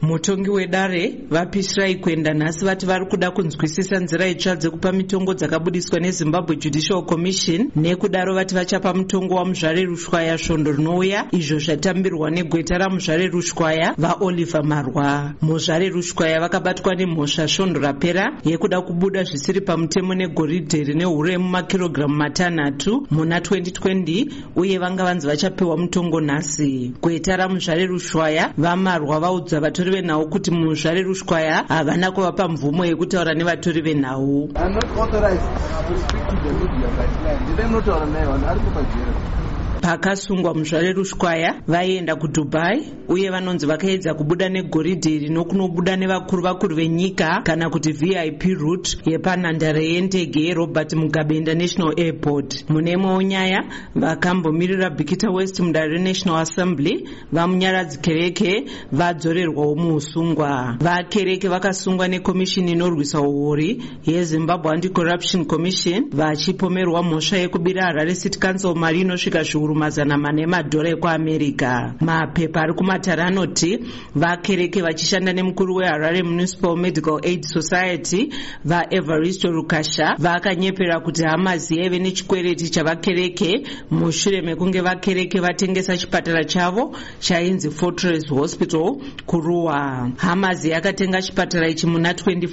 Mutongi wedare vapishirai kuenda nhasi vati vari kuda kunzwisisa nzira itsva dzekupa mitongo dzakabudiswa neZimbabwe Judicial Commission. Nekudaro vati vachapa mutongo waMuzvare Rushwaya svondo rinouya, izvo zvatambirwa negweta raMuzvare Rushwaya vaOliver Marwa. Muzvare Rushwaya vakabatwa nemhosva svondo rapera yekuda kubuda zvisiri pamutemo negoridhe rine huremu makirogiramu 6 muna 2020, uye vanga vanzi vachapiwa mutongo nhasi. Gweta raMuzvare Rushwaya vaMarwa vaudza vatori venhau kuti Muzvare Rushwaya havana kuvapa mvumo yekutaura nevatori venhau. Pakasungwa Muzvare Rushwaya vaienda kuDubai, uye vanonzi vakaedza kubuda negoridhe rinokunobuda nevakuru venyika kana kuti VIP route yepanhandare yendege yeRobert Mugabe International Airport. Mune imwewo nyaya, vakambomirira Bikita West mudare reNational Assembly vamunyaradzi Kereke vadzorerwawo muusungwa. VaKereke vakasungwa nekomishini inorwisa uori yeZimbabwe Anti-Corruption Commission vachipomerwa mhosva yekubira Harare City Council mari inosvika $400 million ekuAmerica. Mapepa ari kumatare anoti vaKereke vachishanda nemukuru weHarare Municipal Medical Aid Society vaEvaristo Rukasha vakanyepera kuti Hamazi yaive nechikwereti chavaKereke mushure mekunge vaKereke vatengesa chipatara chavo chainzi Fortress Hospital kuRuwa. Hamazi yakatenga chipatara ichi muna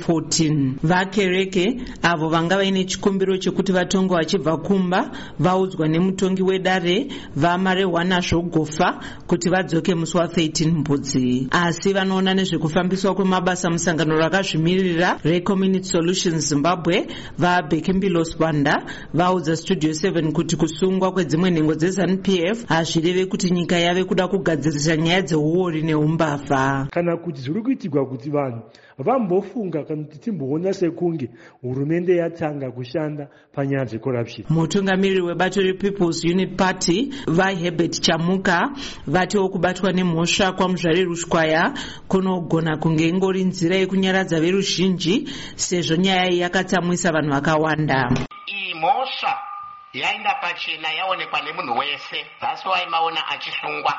2014. VaKereke avo vanga vaine chikumbiro chekuti vatongo vachibva kumba vaudzwa nemutongi wedare vaMarewana Zvogofa kuti vadzoke musi wa13 Mbudzi. Asi vanoona nezvekufambiswa kwemabasa musangano rakazvimirira reCommunity Solutions Zimbabwe vaBhekembilo Swanda vaudza Studio 7 kuti kusungwa kwedzimwe nhengo dzeZANU-PF hazvireve kuti nyika yave kuda kugadzirisa nyaya dzeuori neumbavha. Kana kuti zviri kuitirwa kuti vanhu vambofunga kana kuti timboona sekunge hurumende yatanga kushanda panyaya dzecorruption. Mutungamiriri webato rePeople's Unit Party vaHerbert Chamuka vatiwo kubatwa nemhosva kwaMuzvare Rushwaya kunogona kunge ingori nzira yekunyaradza veruzhinji sezvo nyaya iyi yakatsamwisa vanhu vakawanda. Iyi mhosva yainda pachena yaonekwa nemunhu wese, zasi waimaona achisungwa,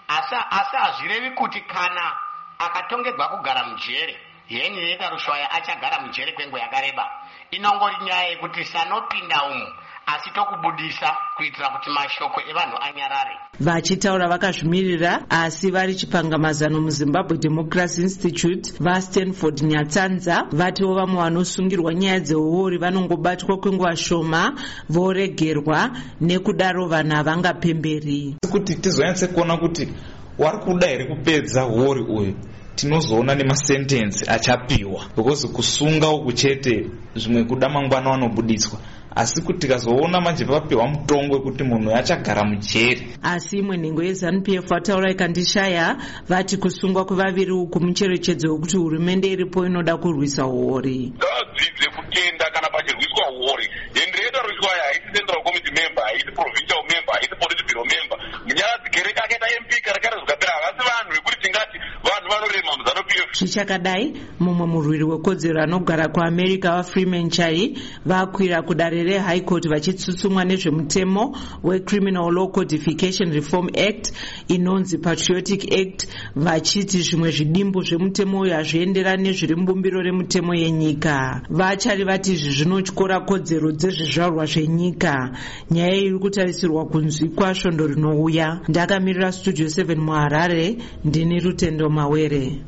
asi hazvirevi kuti kana akatongedzwa kugara mujere yenyu yeda Rushwaya achagara mujere kwenguva yakareba. Inongori nyaya yekuti sanopinda umu asi tokubudisa kuitira kuti mashoko evanhu anyarare. Vachitaura vakazvimirira asi vari chipangamazano muZimbabwe Democracy Institute vaStanford Nyatsanza vatiwo vamwe vanosungirwa nyaya dzeuori vanongobatwa kwenguva shoma voregerwa, nekudaro vanhu havangapemberi. Kuti tizonyatse kuona kuti wari kuda here kupedza uori uyu, tinozoona nemasentensi achapiwa, because kusunga uku chete zvimwe kuda mangwana vanobudiswa, asi kuti tikazoona manje vapiwa mutongo wekuti munhu achagara mujeri. Asi imwe nhengo yeZANU-PF vataura ikandishaya vati kusungwa kwevaviri uku mucherechedzo wekuti hurumende iripo inoda kurwisa uori. Ngadzidze kutenda kana pachirwiswa uori. Hendreta Rushwaya haisi Central Committee member, haisi Provincial member, haisi Politburo member. Munyaradzi Kereke akaita MP karekare zvikapera, havasi vanhu vekuti tingati vanhu vanorema muZANU-PF. Zvichakadai, mumwe murwiri wekodzero anogara kuAmerica vaFreeman Chai vakwira kudare reHigh Court vachitsutsumwa nezvemutemo weCriminal Law Codification Reform Act inonzi Patriotic Act, vachiti zvimwe zvidimbu zvemutemo uyu hazvienderani nezviri mubumbiro remutemo yenyika. Vachari vati izvi zvinotyora kodzero dzezvizvarwa zvenyika. Nyaya iri kutarisirwa kunzwikwa svondo rinouya. Ndakamirira Studio 7 muHarare, ndini Rutendo Mawere.